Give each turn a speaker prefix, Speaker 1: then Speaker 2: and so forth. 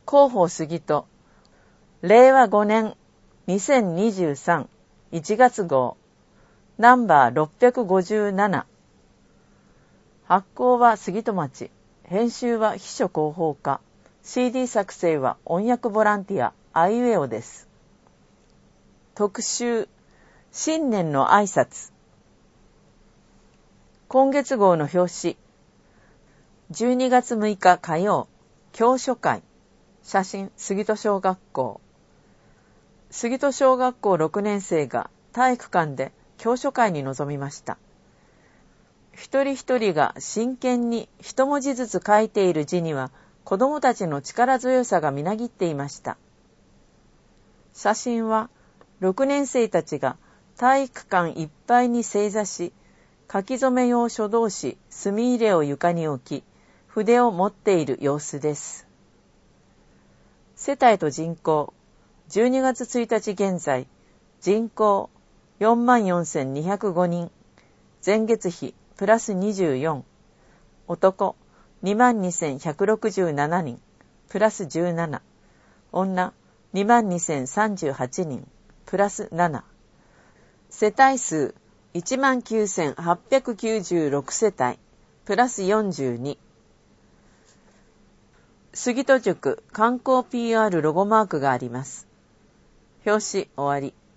Speaker 1: 広報杉戸令和5年2023 1月号ナンバー657。発行は杉戸町、編集は秘書広報課、 CD 作成は音訳ボランティアアイウェオです。特集、新年の挨拶。今月号の表紙、12月6日火曜、教書会。写真、杉戸小学校。杉戸小学校6年生が体育館で教書会に臨みました。一人一人が真剣に一文字ずつ書いている字には子どもたちの力強さがみなぎっていました。写真は6年生たちが体育館いっぱいに正座し、書き初め用書道紙、墨入れを床に置き、筆を持っている様子です。世帯と人口、12月1日現在、人口 44,205 人、前月比プラス24、男 22,167 人、プラス17、女 22,038 人、プラス7、世帯数 19,896 世帯、プラス42。杉戸塾観光 PR ロゴマークがあります。表紙終わり。